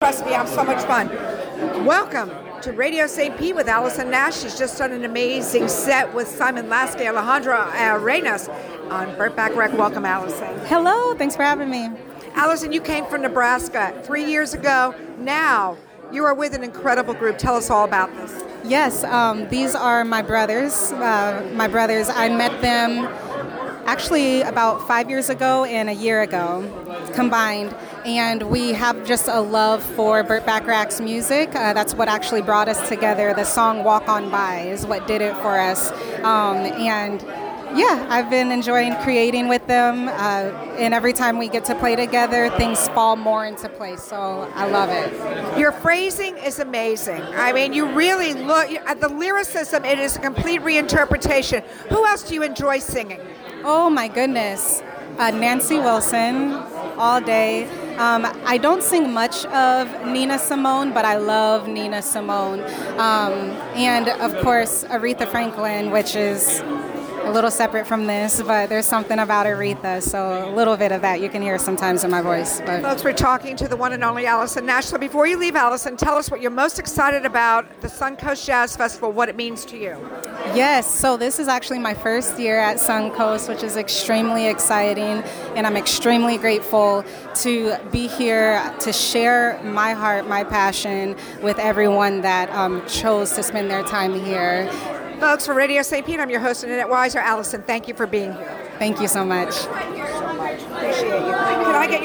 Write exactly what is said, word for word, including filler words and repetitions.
must be having so much fun. Welcome to Radio Saint Pete with Allison Nash. She's just done an amazing set with Simon Lasky, Alejandra Arenas on Burt Bacharach. Welcome, Allison. Hello, thanks for having me. Allison, you came from Nebraska three years ago. Now you are with an incredible group. Tell us all about this. Yes, um, these are my brothers. Uh, my brothers, I met them actually about five years ago and a year ago combined. And we have just a love for Burt Bacharach's music. Uh, that's what actually brought us together. The song Walk On By is what did it for us. Um, and yeah, I've been enjoying creating with them. Uh, and every time we get to play together, things fall more into place. So I love it. Your phrasing is amazing. I mean, you really look at the lyricism. It is a complete reinterpretation. Who else do you enjoy singing? Oh my goodness. Uh, Nancy Wilson, all day. Um, I don't sing much of Nina Simone, but I love Nina Simone. Um, and of course, Aretha Franklin, which is a little separate from this, but there's something about Aretha, so a little bit of that you can hear sometimes in my voice. But. Folks, we're talking to the one and only Allison Nash. So before you leave, Allison, tell us what you're most excited about the Suncoast Jazz Festival, what it means to you. Yes, so this is actually my first year at Suncoast, which is extremely exciting, and I'm extremely grateful to be here to share my heart, my passion with everyone that um, chose to spend their time here. Folks, for Radio Saint Pete, I'm your host, Annette Weiser. Allison, thank you for being here. Thank you so much. Thank you so much. Appreciate you.